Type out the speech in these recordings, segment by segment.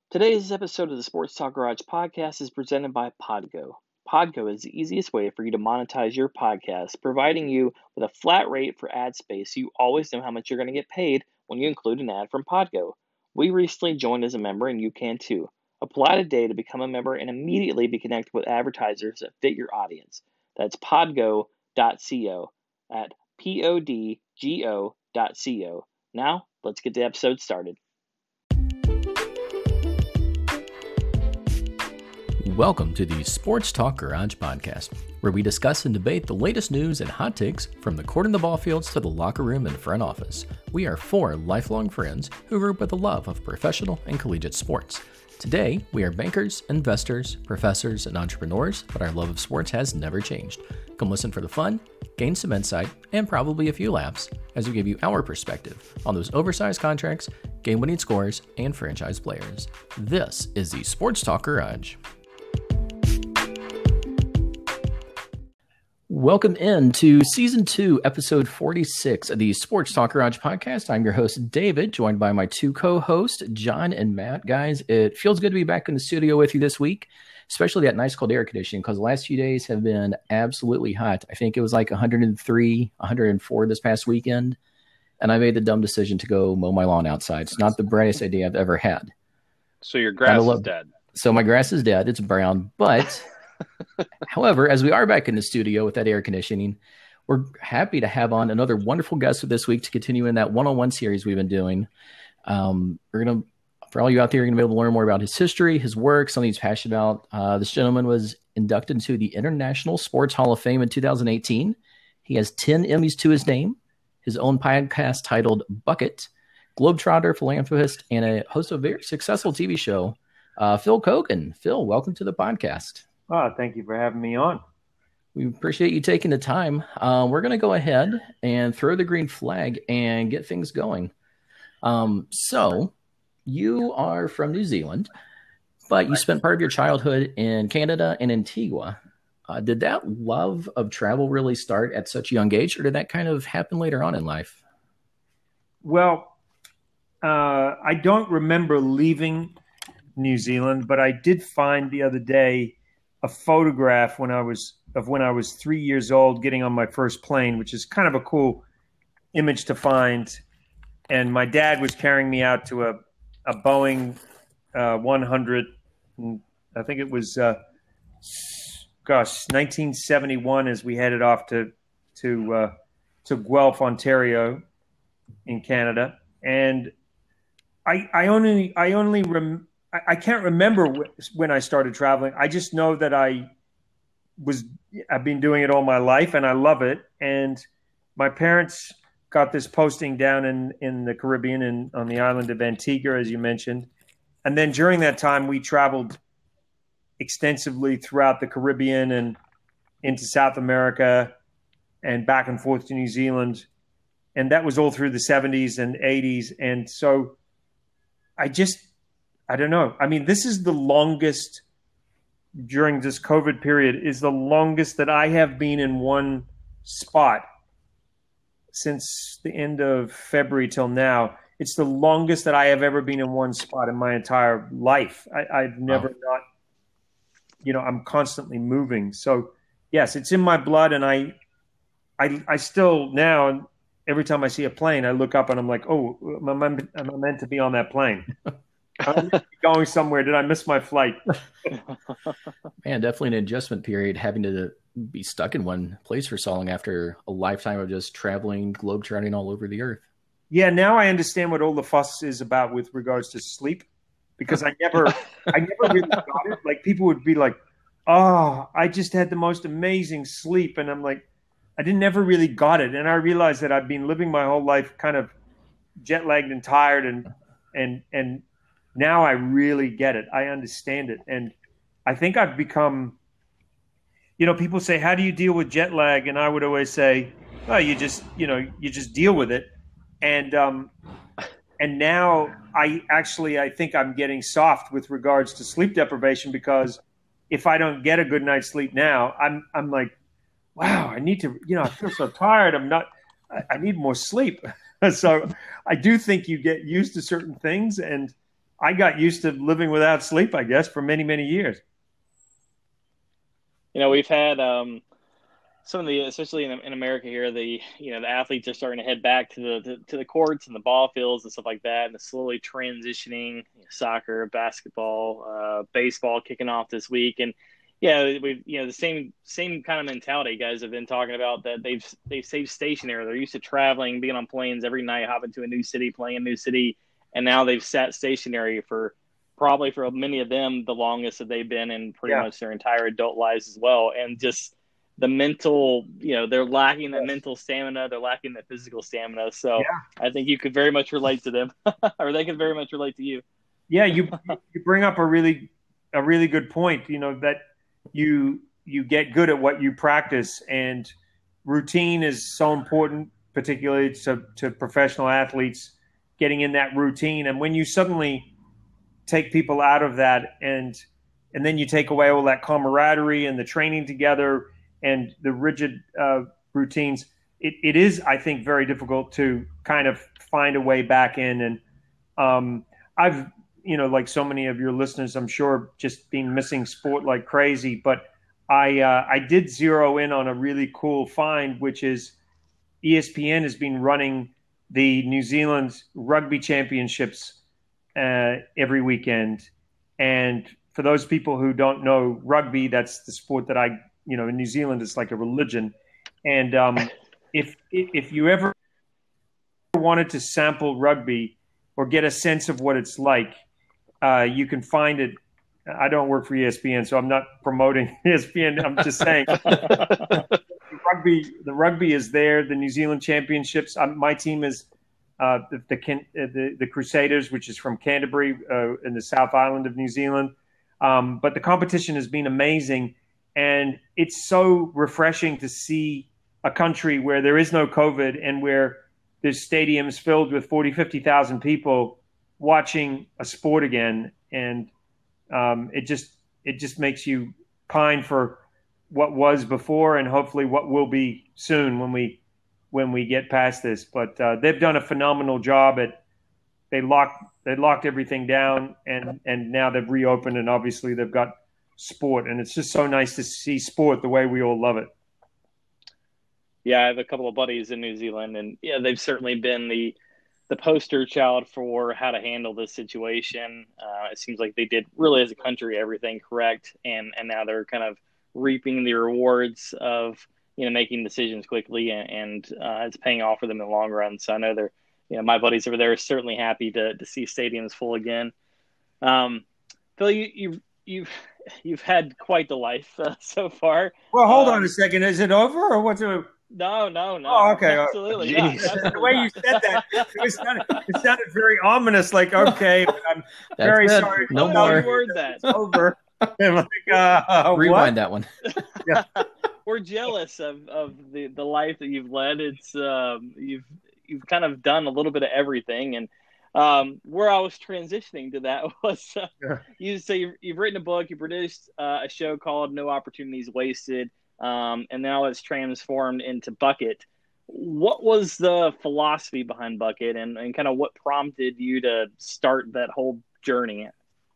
Today's episode of the Sports Talk Garage podcast is presented by Podgo. Podgo is the easiest way for you to monetize your podcast, providing you with a flat rate for ad space so you always know how much you're going to get paid when you include an ad from Podgo. We recently joined as a member and you can too. Apply today to become a member and immediately be connected with advertisers that fit your audience. That's podgo.co at podgo.co. Now, let's get the episode started. Welcome to the Sports Talk Garage podcast, where we discuss and debate the latest news and hot takes from the court and the ball fields to the locker room and front office. We are four lifelong friends who grew up with a love of professional and collegiate sports. Today, we are bankers, investors, professors, and entrepreneurs, but our love of sports has never changed. Come listen for the fun, gain some insight, and probably a few laughs as we give you our perspective on those oversized contracts, game-winning scores, and franchise players. This is the Sports Talk Garage. Welcome into Season 2, Episode 46 of the Sports Talk Garage podcast. I'm your host, David, joined by my two co-hosts, John and Matt. Guys, it feels good to be back in the studio with you this week, especially that nice cold air conditioning, because the last few days have been absolutely hot. I think it was like 103, 104 this past weekend, and I made the dumb decision to go mow my lawn outside. It's not the brightest idea I've ever had. So your grass is dead. So my grass is dead. It's brown, but... However, as we are back in the studio with that air conditioning, we're happy to have on another wonderful guest for this week to continue in that one-on-one series we've been doing. For all you out there, you're going to be able to learn more about his history, his work, something he's passionate about. This gentleman was inducted into the International Sports Hall of Fame in 2018. He has 10 Emmys to his name, his own podcast titled Bucket, globetrotter, philanthropist, and a host of a very successful TV show, Phil Kogan. Phil, welcome to the podcast. Oh, thank you for having me on. We appreciate you taking the time. We're going to go ahead and throw the green flag and get things going. So you are from New Zealand, but you spent part of your childhood in Canada and Antigua. Did that love of travel really start at such a young age, or did that kind of happen later on in life? Well, I don't remember leaving New Zealand, but I did find the other day a photograph when I was 3 years old, getting on my first plane, which is kind of a cool image to find. And my dad was carrying me out to a Boeing 100. I think it was 1971 as we headed off to Guelph, Ontario, in Canada. And I can't remember when I started traveling. I just know that I've been doing it all my life and I love it. And my parents got this posting down in the Caribbean and on the island of Antigua, as you mentioned. And then during that time, we traveled extensively throughout the Caribbean and into South America and back and forth to New Zealand. And that was all through the 70s and 80s. And so I don't know. I mean, this is the longest during this COVID period is the longest that I have been in one spot since the end of February till now. It's the longest that I have ever been in one spot in my entire life. I've never not, I'm constantly moving. So yes, it's in my blood. And I still now, every time I see a plane, I look up and I'm like, oh, am I meant to be on that plane? I'm going somewhere. Did I miss my flight? Man, definitely an adjustment period, having to be stuck in one place for so long after a lifetime of just traveling, globe-trotting all over the earth. Yeah, now I understand what all the fuss is about with regards to sleep, because I never really got it. Like, people would be like, "Oh, I just had the most amazing sleep," and I'm like, I never really got it. And I realized that I've been living my whole life kind of jet-lagged and tired, and now I really get it. I understand it. And I think I've become, people say, how do you deal with jet lag? And I would always say, oh, you just deal with it. And now I think I'm getting soft with regards to sleep deprivation, because if I don't get a good night's sleep now, I'm like, wow, I need to, I feel so tired. I need more sleep. So I do think you get used to certain things, and I got used to living without sleep, I guess, for many, many years. We've had some of the, especially in America here, the athletes are starting to head back to the courts and the ball fields and stuff like that, and slowly transitioning. Soccer, basketball, baseball kicking off this week, and we've the same kind of mentality guys have been talking about, that they've stayed stationary. They're used to traveling, being on planes every night, hopping to a new city, playing a new city, and now they've sat stationary for many of them the longest that they've been in pretty much their entire adult lives as well, and just the mental, they're lacking that mental stamina. They're lacking that physical stamina. So I think you could very much relate to them, or they could very much relate to you. Yeah, you bring up a really good point. That you get good at what you practice, and routine is so important, particularly to professional athletes, getting in that routine. And when you suddenly take people out of that, and then you take away all that camaraderie and the training together and the rigid routines, it is, I think, very difficult to kind of find a way back in. And I've, like so many of your listeners, I'm sure, just been missing sport like crazy. But I did zero in on a really cool find, which is ESPN has been running the New Zealand Rugby Championships every weekend. And for those people who don't know rugby, that's the sport that in New Zealand, it's like a religion. And if you ever wanted to sample rugby or get a sense of what it's like, you can find it. I don't work for ESPN, so I'm not promoting ESPN. I'm just saying the rugby is there. The New Zealand Championships. My team is the Crusaders, which is from Canterbury in the South Island of New Zealand. But the competition has been amazing. And it's so refreshing to see a country where there is no COVID and where there's stadiums filled with 40, 50,000 people watching a sport again. And it just makes you pine for what was before and hopefully what will be soon when we get past this. But they've done a phenomenal job they locked everything down, and now they've reopened, and obviously they've got sport, and it's just so nice to see sport the way we all love it. Yeah, I have a couple of buddies in New Zealand, and they've certainly been the poster child for how to handle this situation. It seems like they did really, as a country, everything correct, and now they're kind of reaping the rewards of making decisions quickly, and it's paying off for them in the long run. So I know they're my buddies over there are certainly happy to see stadiums full again. Phil, you've had quite the life so far. Well, hold on a second. Is it over or what's it? No. Oh, okay. Absolutely not. Absolutely the way you said that, it sounded very ominous. Like, okay, I'm very sorry. No more. Word that. It's over. I'm like, rewind what? That one. Yeah. We're jealous of the life that you've led. It's you've kind of done a little bit of everything, and where I was transitioning to that was you've written a book, you produced a show called No Opportunities Wasted, and now it's transformed into Bucket. What was the philosophy behind Bucket, and kind of what prompted you to start that whole journey?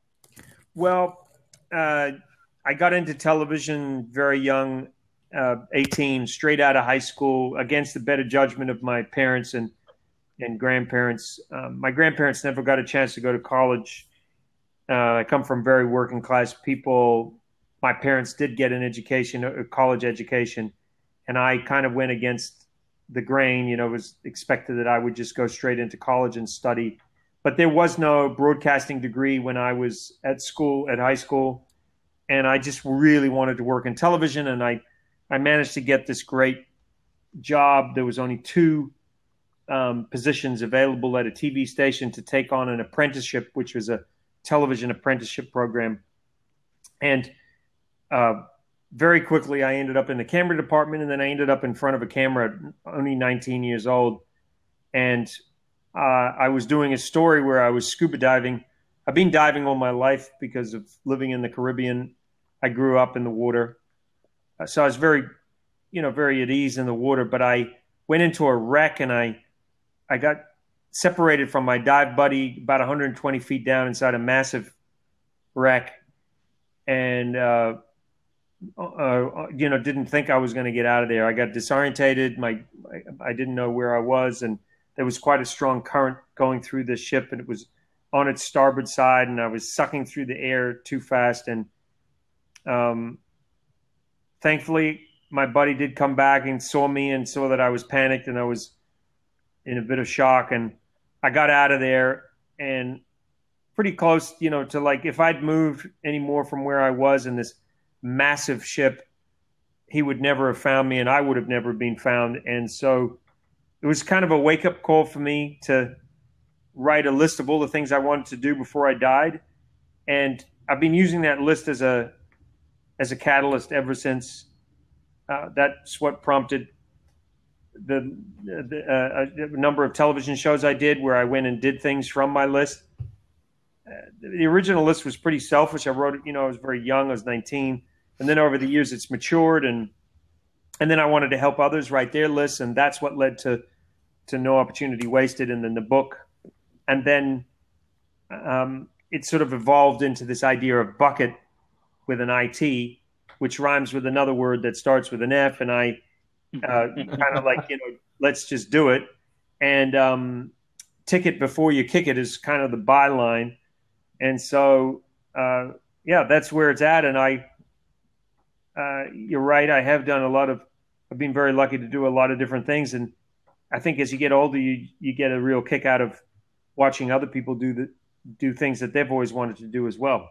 Well, I got into television very young, 18, straight out of high school, against the better judgment of my parents and grandparents. My grandparents never got a chance to go to college. I come from very working class people. My parents did get an education, a college education, and I kind of went against the grain. It was expected that I would just go straight into college and study. But there was no broadcasting degree when I was at high school, and I just really wanted to work in television, and I managed to get this great job. There was only 2 positions available at a TV station to take on an apprenticeship, which was a television apprenticeship program. And very quickly, I ended up in the camera department, and then I ended up in front of a camera at only 19 years old. And I was doing a story where I was scuba diving. I've been diving all my life because of living in the Caribbean. I grew up in the water. So I was very at ease in the water, but I went into a wreck, and I got separated from my dive buddy about 120 feet down inside a massive wreck, and didn't think I was going to get out of there. I got disorientated. I didn't know where I was, and there was quite a strong current going through the ship, and it was on its starboard side, and I was sucking through the air too fast. And thankfully, my buddy did come back and saw me and saw that I was panicked and I was in a bit of shock. And I got out of there and pretty close, to like if I'd moved any more from where I was in this massive ship, he would never have found me and I would have never been found. And so it was kind of a wake-up call for me to write a list of all the things I wanted to do before I died. And I've been using that list as a catalyst ever since. That's what prompted the number of television shows I did where I went and did things from my list. The original list was pretty selfish. I wrote it, I was very young. I was 19. And then over the years, it's matured. And then I wanted to help others write their lists. And that's what led to No Opportunity Wasted and then the book. And then it sort of evolved into this idea of bucket with an IT, which rhymes with another word that starts with an F. And I kind of like, let's just do it. And tick it before you kick it is kind of the byline. And so, that's where it's at. And you're right. I have done I've been very lucky to do a lot of different things. And I think as you get older, you get a real kick out of watching other people do things that they've always wanted to do as well.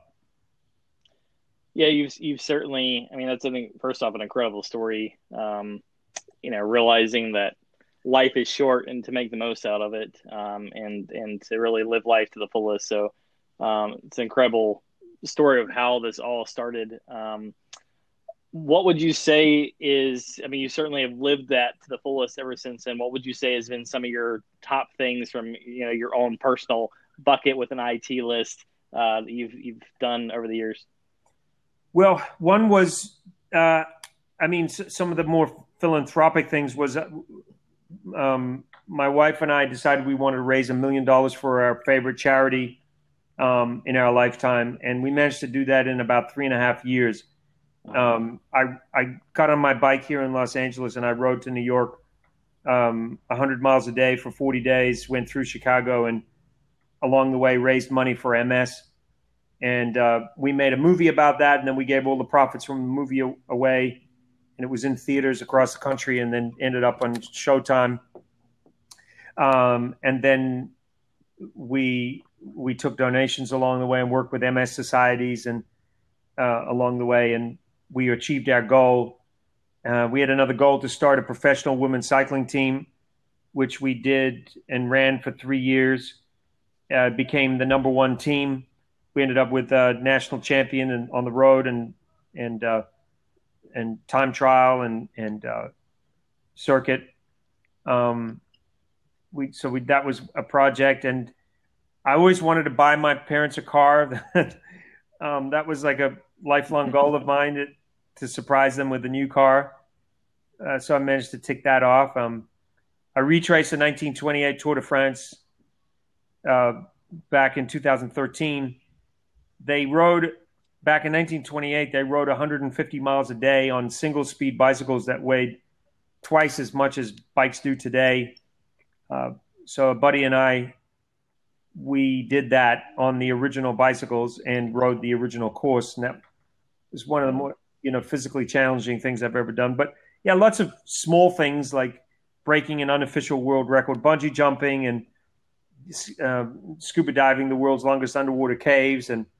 Yeah, you've certainly. I mean, that's first off an incredible story. Realizing that life is short and to make the most out of it, and to really live life to the fullest. So it's an incredible story of how this all started. What would you say is? I mean, you certainly have lived that to the fullest ever since. And what would you say has been some of your top things from your own personal bucket with an IT list that you've done over the years? Well, one was, some of the more philanthropic things was my wife and I decided we wanted to raise $1 million for our favorite charity in our lifetime. And we managed to do that in about 3.5 years. I got on my bike here in Los Angeles and I rode to New York 100 miles a day for 40 days, went through Chicago, and along the way raised money for MS. And we made a movie about that, and then we gave all the profits from the movie away, and it was in theaters across the country and then ended up on Showtime. And then we took donations along the way and worked with MS societies and along the way, and we achieved our goal. We had another goal to start a professional women's cycling team, which we did and ran for 3 years. Became the number one team. We ended up with a national champion and on the road and time trial and circuit. That was a project, and I always wanted to buy my parents a car. That was like a lifelong goal of mine to surprise them with a new car. So I managed to tick that off. I retraced the 1928 Tour de France back in 2013. They rode back in 1928. They rode 150 miles a day on single speed bicycles that weighed twice as much as bikes do today. So a buddy and I, we did that on the original bicycles and rode the original course. And that was one of the more, physically challenging things I've ever done. But yeah, lots of small things like breaking an unofficial world record, bungee jumping, and scuba diving the world's longest underwater caves. And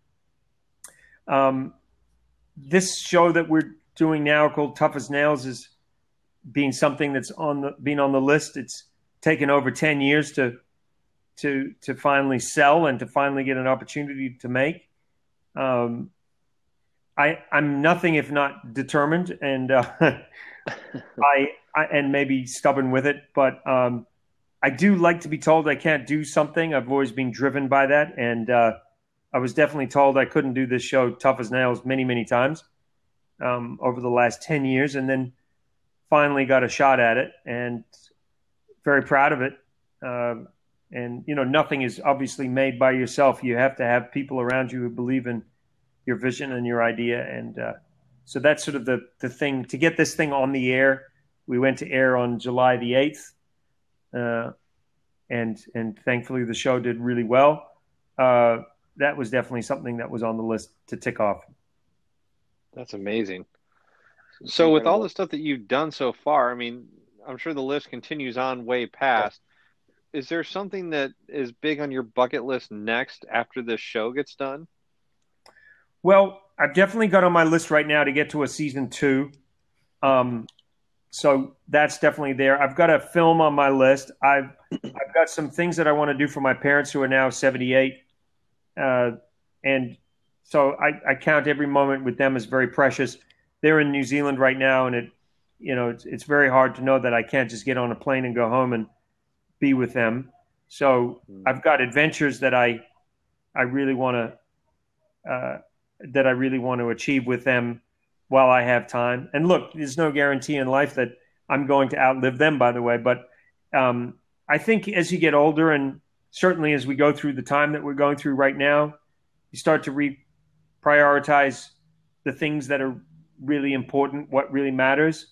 this show that we're doing now called Tough as Nails is being something that's being on the list. It's taken over 10 years to finally sell and to finally get an opportunity to make. I'm nothing if not determined, and I and maybe stubborn with it, but I do like to be told I can't do something. I've always been driven by that, and I was definitely told I couldn't do this show Tough as Nails many, many times over the last 10 years, and then finally got a shot at it, and very proud of it. And, nothing is obviously made by yourself. You have to have people around you who believe in your vision and your idea. And so that's sort of the thing. To get this thing on the air, we went to air on July the 8th. And thankfully the show did really well. That was definitely something that was on the list to tick off. That's amazing. So with all the stuff that you've done so far, I mean, I'm sure the list continues on way past. Is there something that is big on your bucket list next after this show gets done? Well, I've definitely got on my list right now to get to a season 2. So that's definitely there. I've got a film on my list. I've got some things that I want to do for my parents who are now 78. And so I count every moment with them as very precious. They're in New Zealand right now, and it's very hard to know that I can't just get on a plane and go home and be with them. So I've got adventures that I really want to achieve with them while I have time. And look, there's no guarantee in life that I'm going to outlive them, by the way. But I think as you get older, and certainly as we go through the time that we're going through right now, you start to prioritize the things that are really important, what really matters.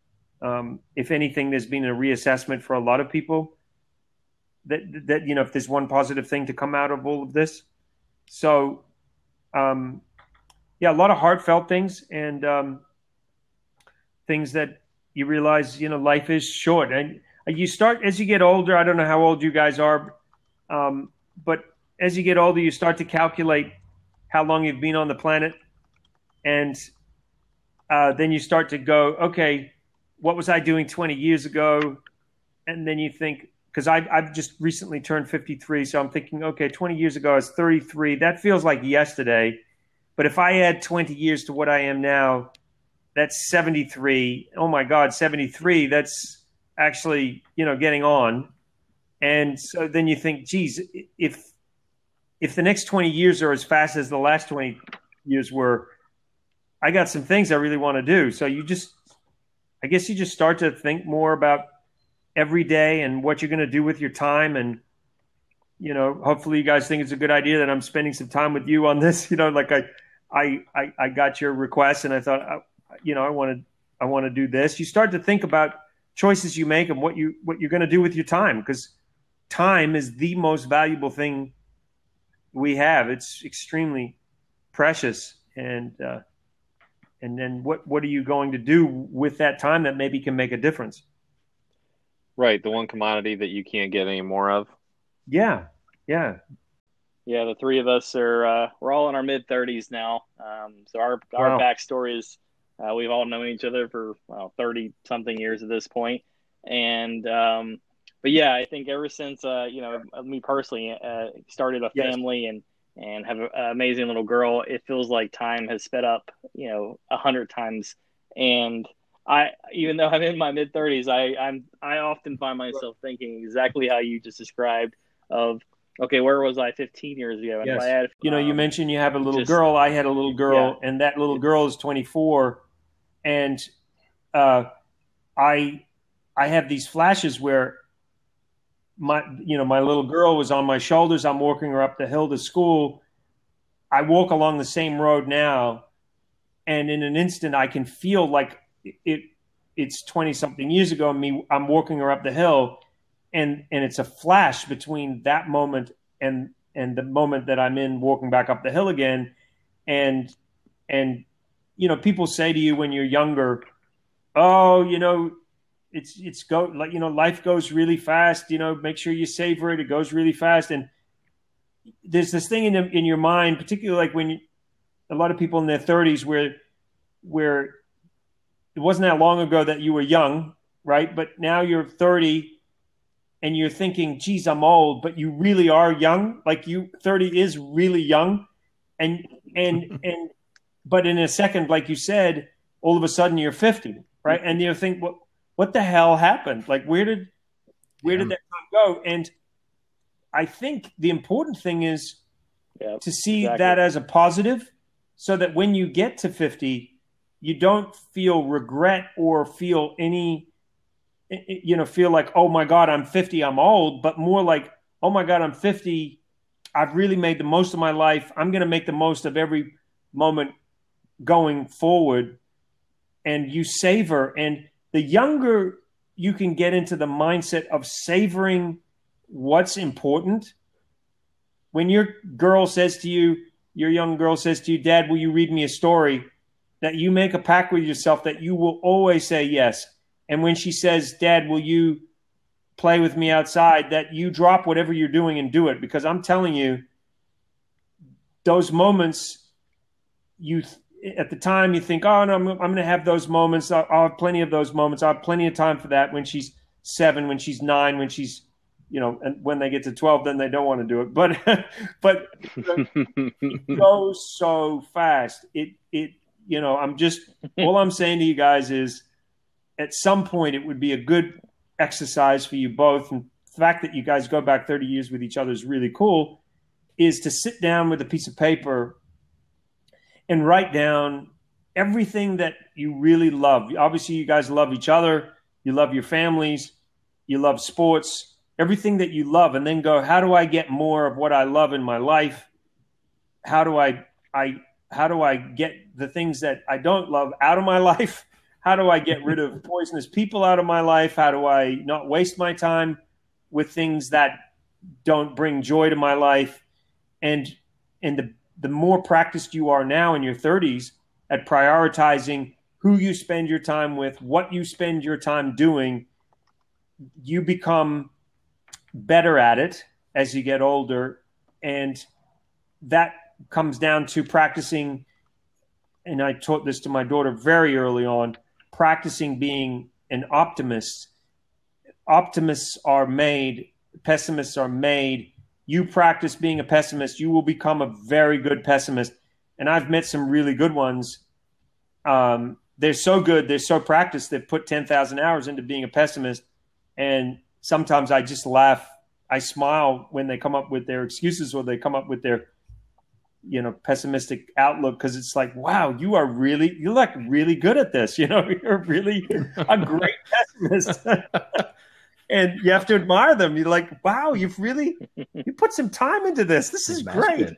If anything, there's been a reassessment for a lot of people that if there's one positive thing to come out of all of this. So, a lot of heartfelt things and things that you realize, life is short. And you start, as you get older, I don't know how old you guys are, but as you get older, you start to calculate how long you've been on the planet. And then you start to go, okay, what was I doing 20 years ago? And then you think, because I've just recently turned 53, so I'm thinking, okay, 20 years ago I was 33. That feels like yesterday. But if I add 20 years to what I am now, that's 73. Oh my God, 73. That's actually, getting on. And so then you think, geez, if the next 20 years are as fast as the last 20 years were, I got some things I really want to do. So I guess you just start to think more about every day and what you're going to do with your time. And, hopefully you guys think it's a good idea that I'm spending some time with you on this. Like I got your request and I thought, I want to do this. You start to think about choices you make and what you're going to do with your time, because time is the most valuable thing we have. It's extremely precious. And then what are you going to do with that time that maybe can make a difference? Right. The one commodity that you can't get any more of. Yeah. The three of us are we're all in our mid-30s now. So our backstory is we've all known each other for 30-something years at this point. And but yeah, I think ever since me personally started a family and have an amazing little girl, it feels like time has sped up 100 times. And even though I'm in my mid-30s, I often find myself thinking exactly how you just described of, okay, where was I 15 years ago? And yes. if I had, you mentioned you have a little girl. I had a little girl, and that little girl is 24. And I have these flashes where my little girl was on my shoulders. I'm walking her up the hill to school. I walk along the same road now, and in an instant, I can feel like it's 20-something years ago. I'm walking her up the hill, and it's a flash between that moment and the moment that I'm in walking back up the hill again. And people say to you when you're younger, oh, life goes really fast. Make sure you savor it. It goes really fast. And there's this thing in your mind, particularly like when a lot of people in their 30s, where it wasn't that long ago that you were young, right? But now you're 30 and you're thinking, geez, I'm old, but you really are young. Like 30 is really young. And but in a second, like you said, all of a sudden you're 50, right? And you think, what the hell happened? Like, where did that time go? And I think the important thing is to see that as a positive, so that when you get to 50, you don't feel regret or feel any, feel like, oh my God, I'm 50, I'm old, but more like, oh my God, I'm 50. I've really made the most of my life. I'm going to make the most of every moment going forward. And you savor. And the younger you can get into the mindset of savoring what's important, when your girl says to you, your young girl says to you, Dad, will you read me a story? That you make a pact with yourself that you will always say yes. And when she says, Dad, will you play with me outside, that you drop whatever you're doing and do it. Because I'm telling you, those moments, at the time you think, oh, no, I'm going to have those moments. I'll have plenty of those moments. I'll have plenty of time for that when she's 7, when she's 9, when she's, and when they get to 12, then they don't want to do it. But it goes so fast. All I'm saying to you guys is, at some point it would be a good exercise for you both. And the fact that you guys go back 30 years with each other is really cool, is to sit down with a piece of paper and write down everything that you really love. Obviously, you guys love each other. You love your families. You love sports, everything that you love. And then go, how do I get more of what I love in my life? How do I get the things that I don't love out of my life? How do I get rid of poisonous people out of my life? How do I not waste my time with things that don't bring joy to my life? And the more practiced you are now in your 30s at prioritizing who you spend your time with, what you spend your time doing, you become better at it as you get older. And that comes down to practicing, and I taught this to my daughter very early on, practicing being an optimist. Optimists are made, pessimists are made. You practice being a pessimist, you will become a very good pessimist. And I've met some really good ones. They're so good, they're so practiced, they've put 10,000 hours into being a pessimist. And sometimes I just laugh. I smile when they come up with their excuses, or they come up with their pessimistic outlook, because it's like, wow, you're really good at this. You're really a great pessimist. And you have to admire them. You're like, wow, you put some time into this. This is great.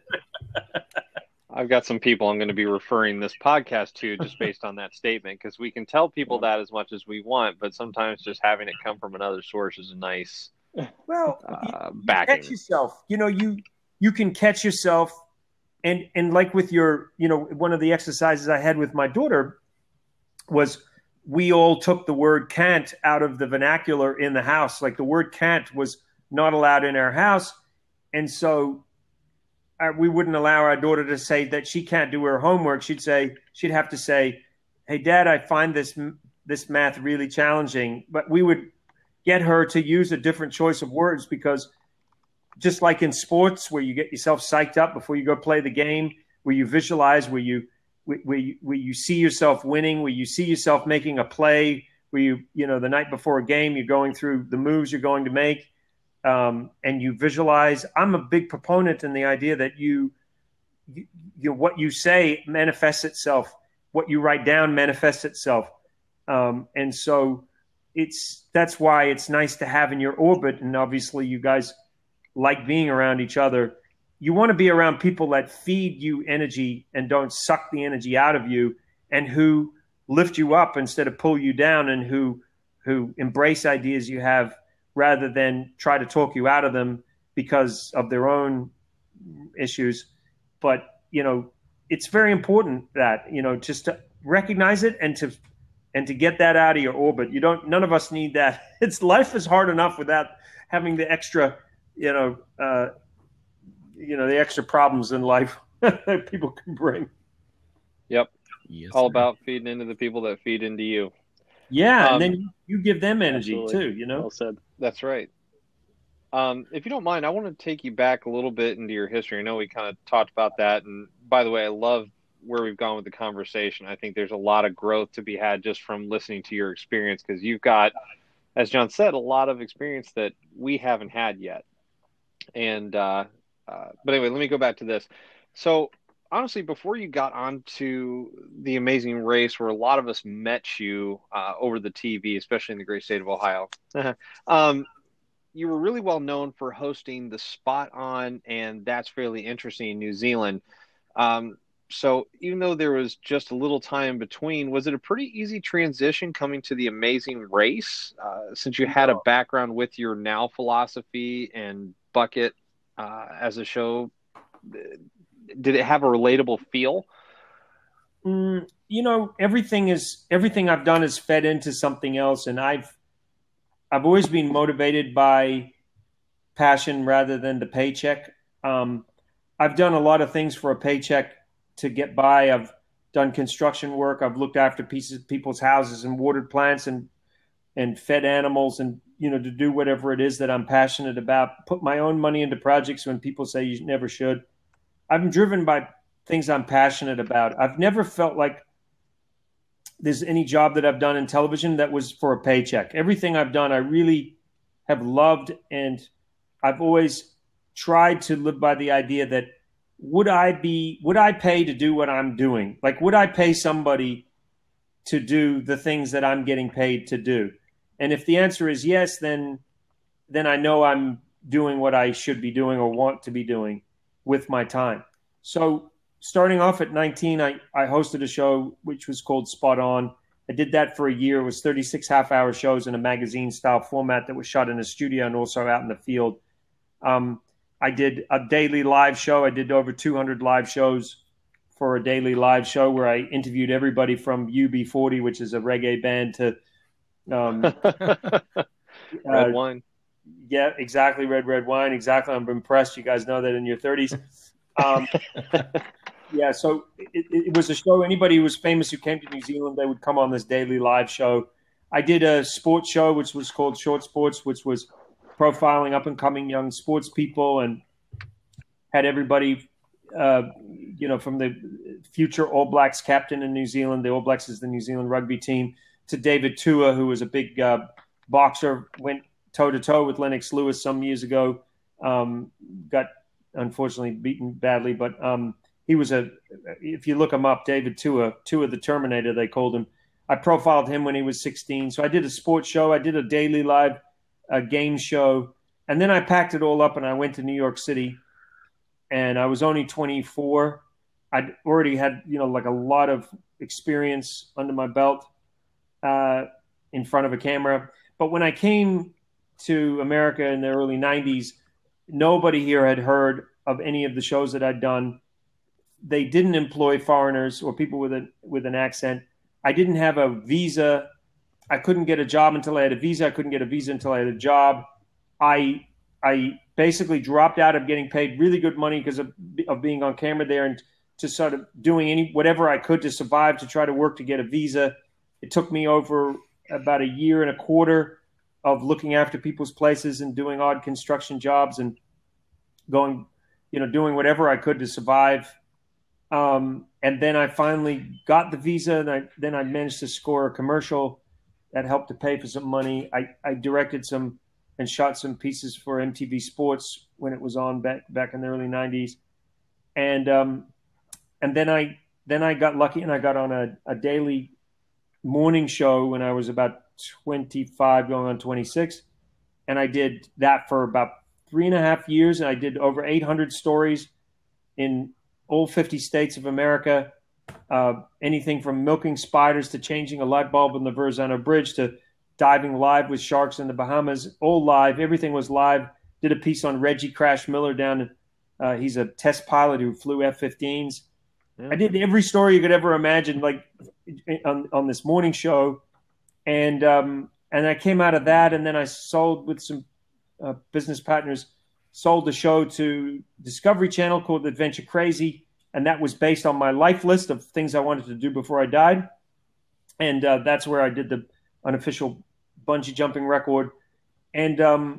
I've got some people I'm going to be referring this podcast to just based on that statement, because we can tell people that as much as we want, but sometimes just having it come from another source is a nice backing. Catch yourself. You can catch yourself. And like with your, one of the exercises I had with my daughter was, we all took the word can't out of the vernacular in the house. Like, the word can't was not allowed in our house. And so we wouldn't allow our daughter to say that she can't do her homework. She'd have to say, hey, Dad, I find this math really challenging. But we would get her to use a different choice of words, because just like in sports, where you get yourself psyched up before you go play the game, where you visualize, where you see yourself winning, where you see yourself making a play, where the night before a game, you're going through the moves you're going to make, and you visualize. I'm a big proponent in the idea that what you say manifests itself, what you write down manifests itself, and so that's why it's nice to have in your orbit. And obviously, you guys like being around each other. You want to be around people that feed you energy and don't suck the energy out of you, and who lift you up instead of pull you down, and who embrace ideas you have rather than try to talk you out of them because of their own issues. But, it's very important that, just to recognize it and to get that out of your orbit. None of us need that. Life is hard enough without having the extra, the extra problems in life that people can bring. Yep. Yes, all about feeding into the people that feed into you. Yeah, and then you give them energy absolutely. too, Well said. That's right. If you don't mind, I want to take you back a little bit into your history. I know we kind of talked about that. And by the way, I love where we've gone with the conversation. I think there's a lot of growth to be had just from listening to your experience, because you've got, as John said, a lot of experience that we haven't had yet. And but anyway, let me go back to this. So honestly, before you got onto The Amazing Race, where a lot of us met you over the TV, especially in the great state of Ohio, you were really well known for hosting the Spot On and That's Fairly Interesting in New Zealand. So even though there was just a little time in between, was it a pretty easy transition coming to The Amazing Race, since you had a background with your Now philosophy and Bucket as a show? Did it have a relatable feel? Everything I've done is fed into something else, and I've always been motivated by passion rather than the paycheck. I've done a lot of things for a paycheck to get by. I've done construction work. I've looked after people's houses and watered plants and fed animals, and to do whatever it is that I'm passionate about. Put my own money into projects when people say you never should. I'm driven by things I'm passionate about. I've never felt like there's any job that I've done in television that was for a paycheck. Everything I've done, I really have loved, and I've always tried to live by the idea that would I pay to do what I'm doing? Like, would I pay somebody to do the things that I'm getting paid to do? And if the answer is yes, then I know I'm doing what I should be doing or want to be doing with my time. So starting off at 19, I hosted a show which was called Spot On. I did that for a year. It was 36 half-hour shows in a magazine-style format that was shot in a studio and also out in the field. I did a daily live show. I did over 200 live shows for a daily live show where I interviewed everybody from UB40, which is a reggae band, to Red Wine. Yeah, exactly. Red Wine. Exactly. I'm impressed. You guys know that in your 30s. Yeah, so it was a show. Anybody who was famous who came to New Zealand, they would come on this daily live show. I did a sports show, which was called Short Sports, which was profiling up-and-coming young sports people, and had everybody, from the future All Blacks captain in New Zealand. The All Blacks is the New Zealand rugby team, to David Tua, who was a big boxer, went toe-to-toe with Lennox Lewis some years ago, got unfortunately beaten badly, but he was if you look him up, David Tua the Terminator, they called him. I profiled him when he was 16. So I did a sports show. I did a daily live game show. And then I packed it all up and I went to New York City, and I was only 24. I'd already had, like a lot of experience under my belt in front of a camera. But when I came to America in the early 90s, nobody here had heard of any of the shows that I'd done. They didn't employ foreigners or people with an accent. I didn't have a visa. I couldn't get a job until I had a visa. I couldn't get a visa until I had a job. I basically dropped out of getting paid really good money because of being on camera there, and to sort of doing whatever I could to survive, to try to work to get a visa. It took me over about a year and a quarter of looking after people's places and doing odd construction jobs and going, doing whatever I could to survive. And then I finally got the visa, and then I managed to score a commercial that helped to pay for some money. I directed some and shot some pieces for MTV Sports when it was on back in the early 90s. And then I got lucky and I got on a daily morning show when I was about 25 going on 26. And I did that for about 3.5 years. And I did over 800 stories in all 50 states of America. Anything from milking spiders to changing a light bulb on the Verrazano Bridge to diving live with sharks in the Bahamas, all live. Everything was live. Did a piece on Reggie Crash Miller down. He's a test pilot who flew F-15s. Yeah. I did every story you could ever imagine, like on this morning show. And I came out of that, and then I sold with some business partners, sold the show to Discovery Channel called Adventure Crazy. And that was based on my life list of things I wanted to do before I died. And that's where I did the unofficial bungee jumping record. And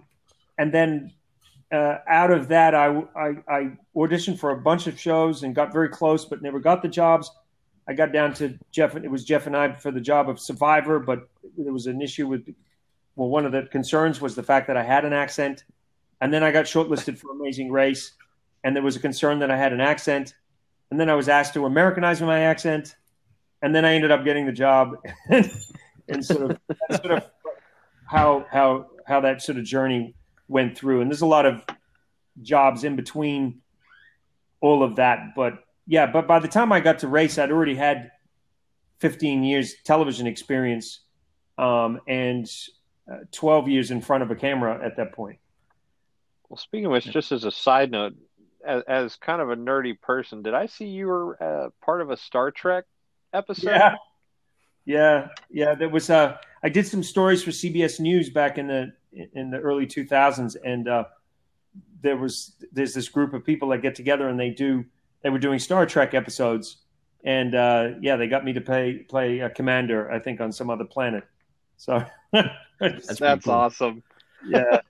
then out of that, I auditioned for a bunch of shows and got very close, but never got the jobs. I got down to Jeff. It was Jeff and I for the job of Survivor, but there was an issue with, one of the concerns was the fact that I had an accent. And then I got shortlisted for Amazing Race, and there was a concern that I had an accent. And then I was asked to Americanize my accent, and then I ended up getting the job. And that's sort of how that sort of journey went through, and there's a lot of jobs in between all of that. But yeah, but by the time I got to race, I'd already had 15 years television experience, and 12 years in front of a camera at that point. Well, speaking of which, just as a side note, as kind of a nerdy person, did I see you were part of a Star Trek episode? Yeah. There was I did some stories for CBS News back in the early 2000s, and there's this group of people that get together and they were doing Star Trek episodes, and they got me to play a commander, I think, on some other planet. So that's cool. Awesome. Yeah,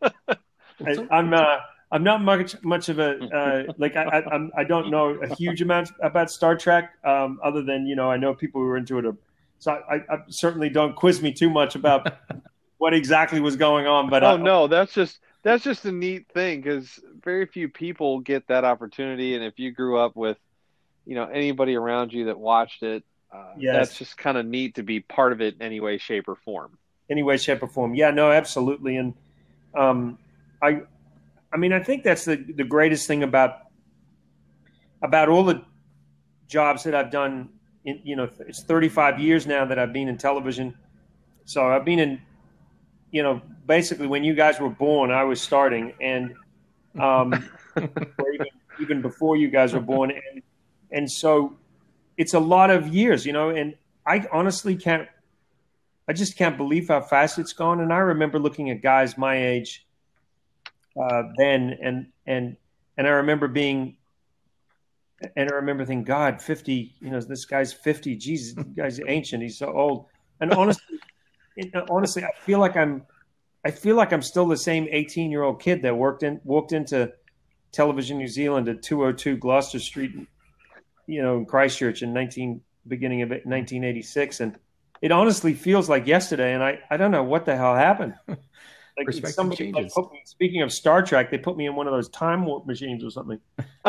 I'm not much of a I don't know a huge amount about Star Trek, other than I know people who are into it. So I certainly don't quiz me too much about what exactly was going on. But no, that's just a neat thing, because very few people get that opportunity, and if you grew up with anybody around you that watched it, yes, that's just kind of neat to be part of it in any way, shape, or form. Yeah, no, absolutely. And I mean, I think that's the greatest thing about all the jobs that I've done. It's 35 years now that I've been in television. So I've been in, basically when you guys were born, I was starting, and or even before you guys were born, and so it's a lot of years, and I honestly I just can't believe how fast it's gone. And I remember looking at guys my age then, and I remember thinking, God, 50, this guy's 50. Jesus, this guy's ancient. He's so old. And honestly, I feel like I'm still the same 18-year-old kid that walked into Television New Zealand at 202 Gloucester Street, in Christchurch beginning of 1986. And it honestly feels like yesterday, and I don't know what the hell happened. Perspective changes. Speaking of Star Trek, they put me in one of those time warp machines or something.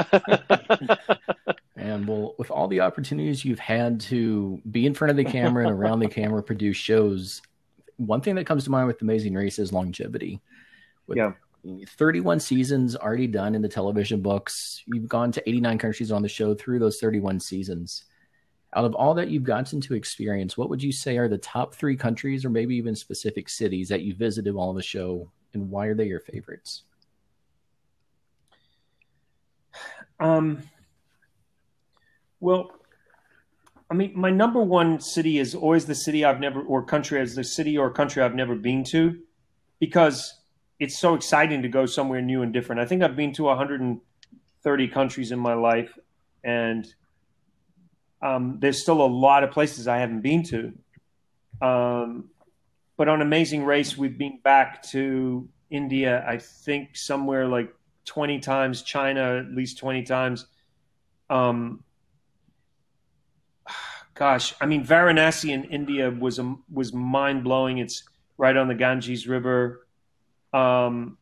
And well, with all the opportunities you've had to be in front of the camera and around the camera, produce shows, one thing that comes to mind with Amazing Race is longevity. With 31 seasons already done in the television books, you've gone to 89 countries on the show through those 31 seasons. Out of all that you've gotten to experience, what would you say are the top 3 countries, or maybe even specific cities that you visited while on the show, and why are they your favorites? Well, I mean, my number one city is always the city I've never, or country as the city or country I've never been to, because it's so exciting to go somewhere new and different. I think I've been to 130 countries in my life, and there's still a lot of places I haven't been to. But on Amazing Race, we've been back to India, I think somewhere like 20 times, China at least 20 times. Gosh, I mean, Varanasi in India was mind-blowing. It's right on the Ganges River. But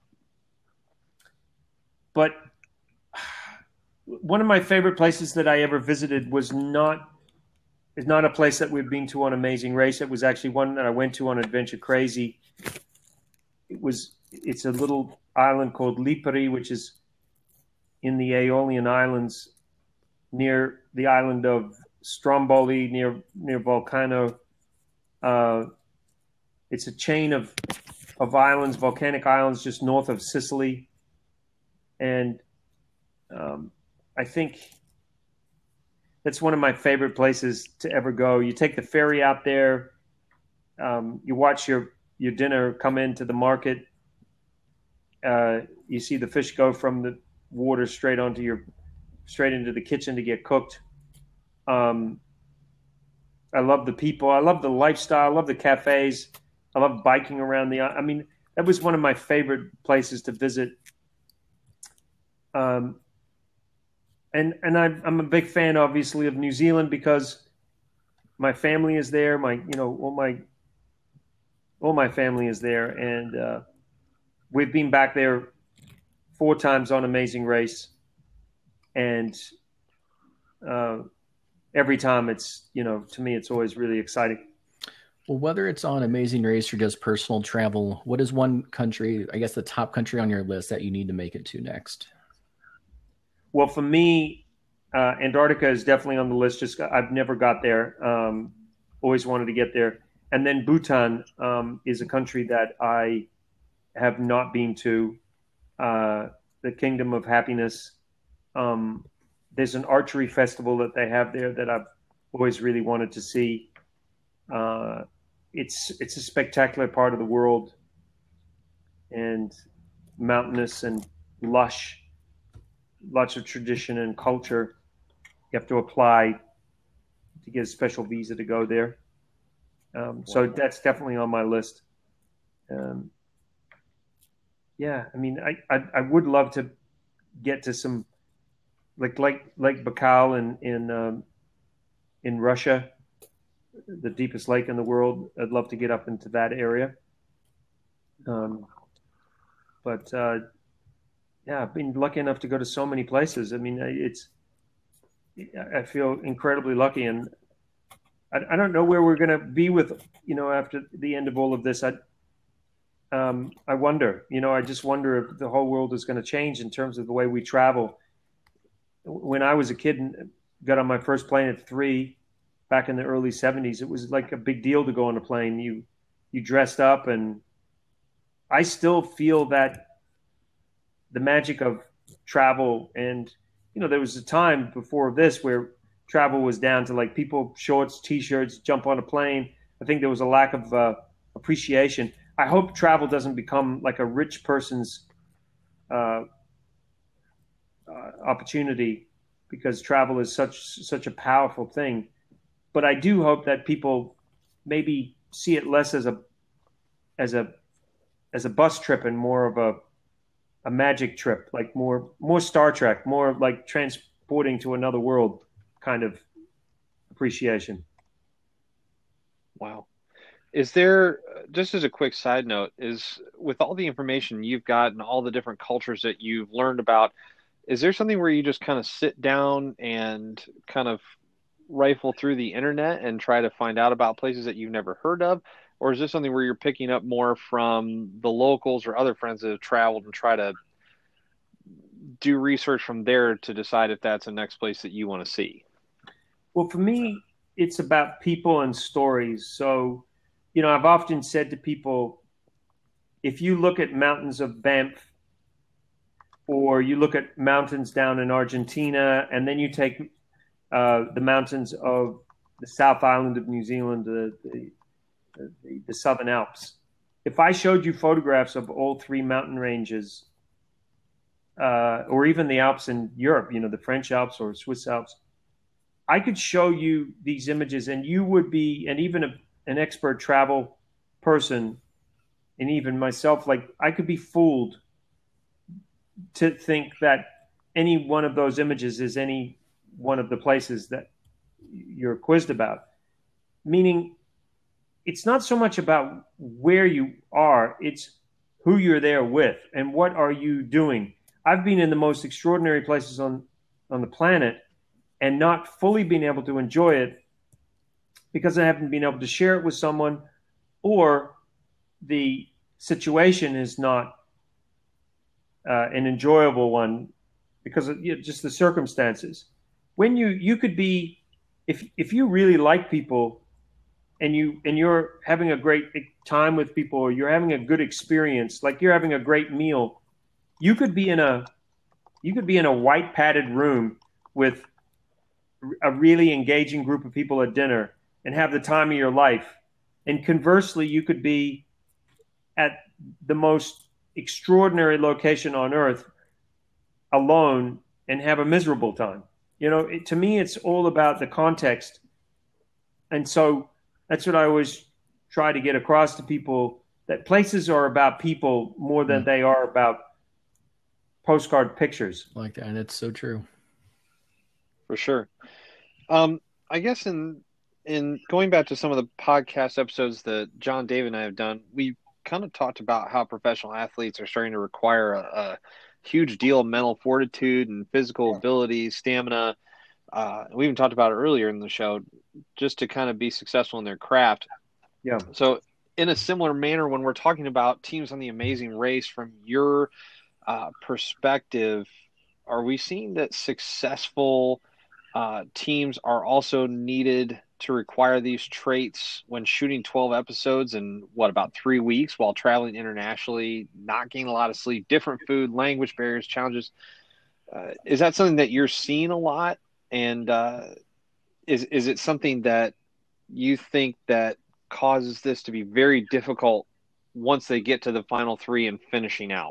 one of my favorite places that I ever visited is not a place that we've been to on Amazing Race. It was actually one that I went to on Adventure Crazy. It's a little island called Lipari, which is in the Aeolian Islands, near the island of Stromboli, near Volcano. It's a chain of islands, volcanic islands, just north of Sicily, and I think that's one of my favorite places to ever go. You take the ferry out there, you watch your dinner come into the market, you see the fish go from the water straight into the kitchen to get cooked. I love the people. I love the lifestyle. I love the cafes. I love biking around I mean, that was one of my favorite places to visit. And I'm a big fan, obviously, of New Zealand because my family is there. All my family is there, and we've been back there 4 times on Amazing Race, and every time it's to me it's always really exciting. Well, whether it's on Amazing Race or just personal travel, what is one country, I guess the top country on your list that you need to make it to next? Well, for me, Antarctica is definitely on the list. Just I've never got there. Always wanted to get there. And then Bhutan is a country that I have not been to. The Kingdom of Happiness. There's an archery festival that they have there that I've always really wanted to see. It's a spectacular part of the world, and mountainous and lush, lots of tradition and culture. You have to apply to get a special visa to go there. So that's definitely on my list. Yeah, I mean, I would love to get to some like Baikal in Russia, the deepest lake in the world. I'd love to get up into that area. But yeah, I've been lucky enough to go to so many places. I mean, I feel incredibly lucky, and I don't know where we're going to be with, after the end of all of this. I wonder, I just wonder if the whole world is going to change in terms of the way we travel. When I was a kid and got on my first plane at 3 back in the early 70s, it was like a big deal to go on a plane. You dressed up, and I still feel that the magic of travel. And, there was a time before this where travel was down to like people, shorts, T-shirts, jump on a plane. I think there was a lack of appreciation. I hope travel doesn't become like a rich person's opportunity, because travel is such a powerful thing. But I do hope that people maybe see it less as a bus trip and more of a magic trip, like more Star Trek, more like transporting to another world kind of appreciation. Wow. Is there, just as a quick side note, is with all the information you've got and all the different cultures that you've learned about, is there something where you just kind of sit down and kind of rifle through the internet and try to find out about places that you've never heard of? Or is this something where you're picking up more from the locals or other friends that have traveled and try to do research from there to decide if that's the next place that you want to see? Well, for me, it's about people and stories. So, I've often said to people, if you look at mountains of Banff, or you look at mountains down in Argentina, and then you take the mountains of the South Island of New Zealand, the Southern Alps. If I showed you photographs of all 3 mountain ranges, or even the Alps in Europe, the French Alps or Swiss Alps, I could show you these images, and you would be, and even an expert travel person, and even myself, like I could be fooled to think that any one of those images is any one of the places that you're quizzed about. Meaning, it's not so much about where you are, it's who you're there with and what are you doing. I've been in the most extraordinary places on the planet and not fully been able to enjoy it because I haven't been able to share it with someone, or the situation is not an enjoyable one because of just the circumstances. When you could be, if you really like people and you're having a great time with people, or you're having a good experience, like you're having a great meal, you could be in a white padded room with a really engaging group of people at dinner and have the time of your life. And conversely, you could be at the most extraordinary location on earth alone and have a miserable time. To me, it's all about the context. And so that's what I always try to get across to people, that places are about people more than they are about postcard pictures. Like that. And it's so true. For sure. I guess in going back to some of the podcast episodes that John, David, and I have done, we kind of talked about how professional athletes are starting to require a huge deal of mental fortitude and physical ability, stamina. We even talked about it earlier in the show, just to kind of be successful in their craft. Yeah. So in a similar manner, when we're talking about teams on The Amazing Race, from your perspective, are we seeing that successful teams are also needed to require these traits when shooting 12 episodes in about 3 weeks while traveling internationally, not getting a lot of sleep, different food, language barriers, challenges? Is that something that you're seeing a lot? And is it something that you think that causes this to be very difficult once they get to the final three and finishing out?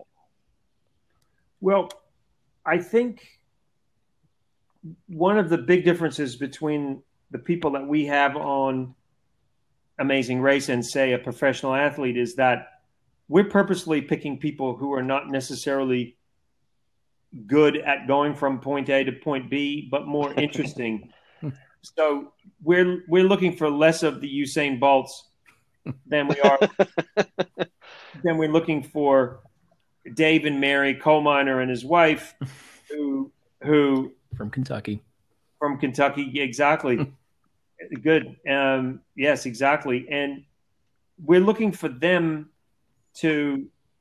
Well, I think one of the big differences between the people that we have on Amazing Race and, say, a professional athlete is that we're purposely picking people who are not necessarily good at going from point A to point B, but more interesting. So we're looking for less of the Usain Bolts than we're looking for Dave and Mary, coal miner and his wife, who from Kentucky. From Kentucky, exactly. Good. Yes, exactly. And we're looking for them to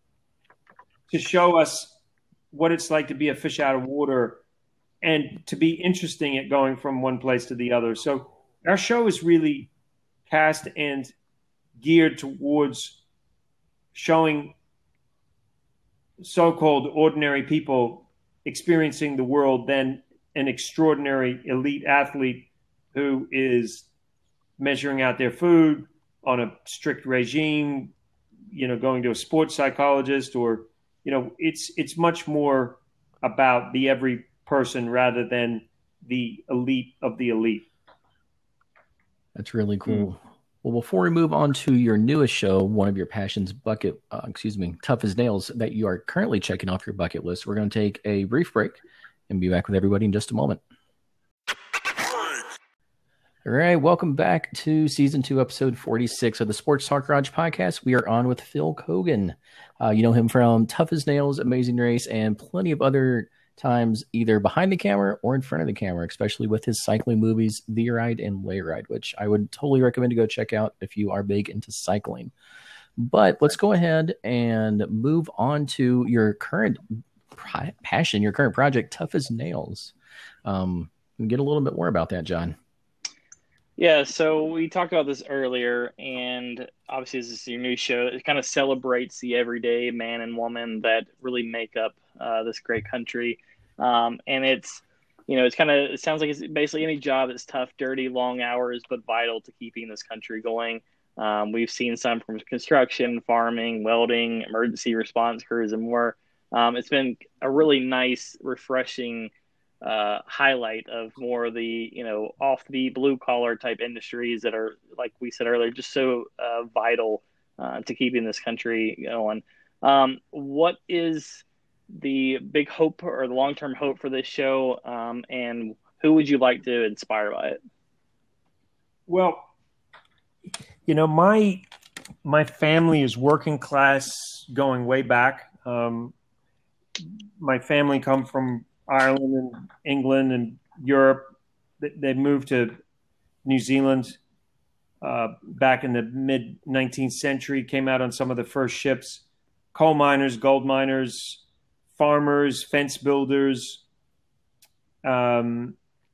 show us what it's like to be a fish out of water and to be interesting at going from one place to the other. So our show is really cast and geared towards showing so-called ordinary people experiencing the world than an extraordinary elite athlete who is measuring out their food on a strict regime, going to a sports psychologist, or, it's much more about the every person rather than the elite of the elite. That's really cool. Well, before we move on to your newest show, one of your passions, Tough as Nails, that you are currently checking off your bucket list, we're going to take a brief break and be back with everybody in just a moment. All right, welcome back to Season 2, Episode 46 of the Sports Talk Garage Podcast. We are on with Phil Keoghan. You know him from Tough as Nails, Amazing Race, and plenty of other times either behind the camera or in front of the camera, especially with his cycling movies, The Ride and Lay Ride, which I would totally recommend to go check out if you are big into cycling. But let's go ahead and move on to your current passion, your current project, Tough as Nails. Get a little bit more about that, John. Yeah, so we talked about this earlier, and obviously this is your new show. It kind of celebrates the everyday man and woman that really make up this great country. And it's, it sounds like it's basically any job that's tough, dirty, long hours, but vital to keeping this country going. We've seen some from construction, farming, welding, emergency response crews, and more. It's been a really nice, refreshing highlight of more of the off the blue collar type industries that are, like we said earlier, just so vital to keeping this country going. What is the big hope or the long-term hope for this show, and who would you like to inspire by it? Well, my family is working class going way back. My family come from Ireland and England and Europe. They moved to New Zealand back in the mid-19th century, came out on some of the first ships. Coal miners, gold miners, farmers, fence builders. And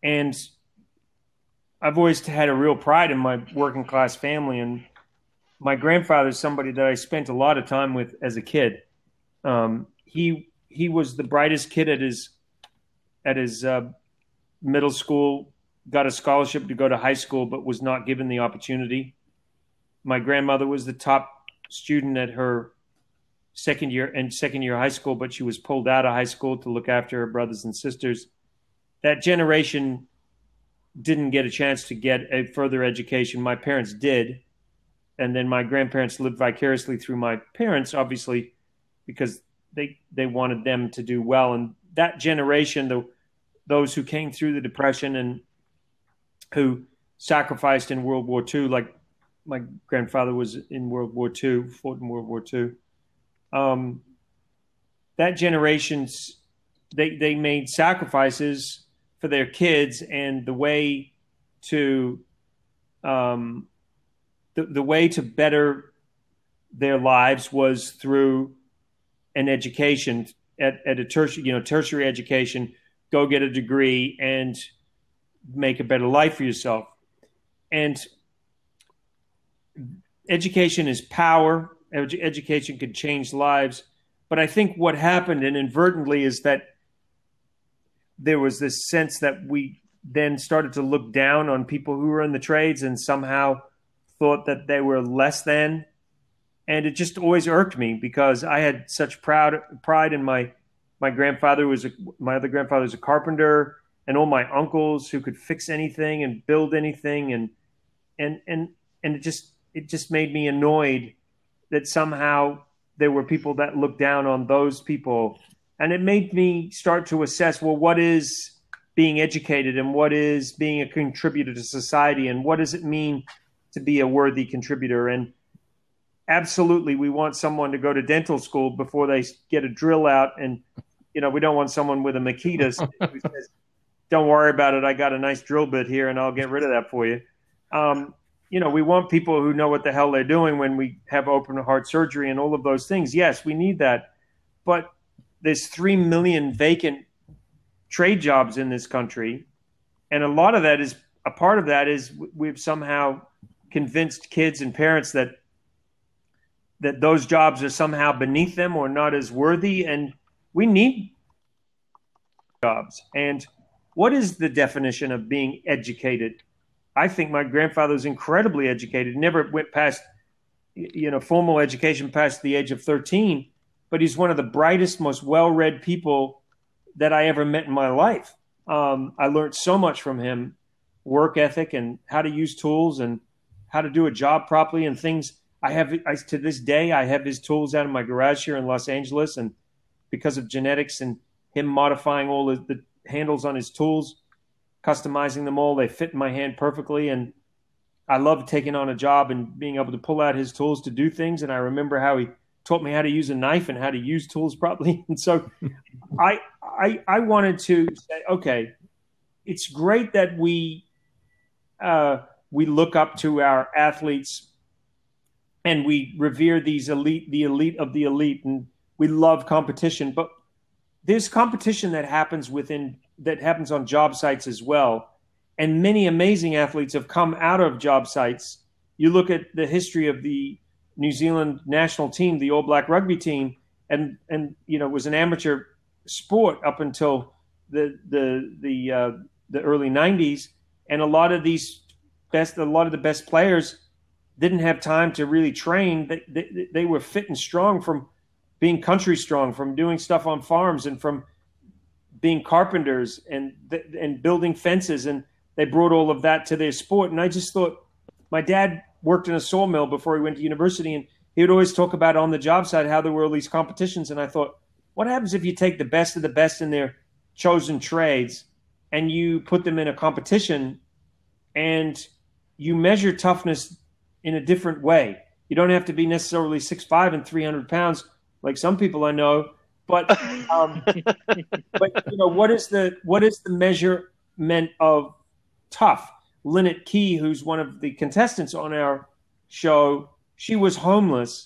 I've always had a real pride in my working class family. And my grandfather is somebody that I spent a lot of time with as a kid. He was the brightest kid at his middle school, got a scholarship to go to high school, but was not given the opportunity. My grandmother was the top student at her second year high school, but she was pulled out of high school to look after her brothers and sisters. That generation didn't get a chance to get a further education. My parents did. And then my grandparents lived vicariously through my parents, obviously, because they wanted them to do well. And that generation, those who came through the Depression and who sacrificed in World War II, like my grandfather was in World War II, fought in World War II. That generation, they made sacrifices for their kids, and the way to the way to better their lives was through an education at a tertiary education. Go get a degree and make a better life for yourself. And education is power. Education can change lives. But I think what happened inadvertently is that there was this sense that we then started to look down on people who were in the trades and somehow thought that they were less than. And it just always irked me because I had such pride in my grandfather my other grandfather was a carpenter, and all my uncles who could fix anything and build anything, and it just made me annoyed that somehow there were people that looked down on those people. And it made me start to assess, well, what is being educated and what is being a contributor to society, and what does it mean to be a worthy contributor? And absolutely, we want someone to go to dental school before they get a drill out. And, we don't want someone with a Makita who says, don't worry about it, I got a nice drill bit here and I'll get rid of that for you. We want people who know what the hell they're doing when we have open heart surgery and all of those things. Yes, we need that. But there's 3 million vacant trade jobs in this country. And a part of that is we've somehow convinced kids and parents that those jobs are somehow beneath them or not as worthy. And we need jobs. And what is the definition of being educated? I think my grandfather was incredibly educated, never went past, formal education past the age of 13, but he's one of the brightest, most well-read people that I ever met in my life. I learned so much from him, work ethic and how to use tools and how to do a job properly and things. To this day, I have his tools out in my garage here in Los Angeles, and because of genetics and him modifying all the handles on his tools, customizing them all, they fit in my hand perfectly. And I love taking on a job and being able to pull out his tools to do things. And I remember how he taught me how to use a knife and how to use tools properly. And so I wanted to say, okay, it's great that we look up to our athletes and we revere the elite of the elite, and we love competition. But there's competition that happens on job sites as well. And many amazing athletes have come out of job sites. You look at the history of the New Zealand national team, the All Black rugby team, and it was an amateur sport up until the early 90s. And a lot of the best players didn't have time to really train. They were fit and strong from being country strong, from doing stuff on farms and from being carpenters and building fences. And they brought all of that to their sport. And I just thought, my dad worked in a sawmill before he went to university, and he would always talk about on the job site how there were all these competitions. And I thought, what happens if you take the best of the best in their chosen trades and you put them in a competition and you measure toughness in a different way? You don't have to be necessarily 6'5" and 300 pounds like some people I know, but what is the measurement of tough? Lynette Key, who's one of the contestants on our show, she was homeless.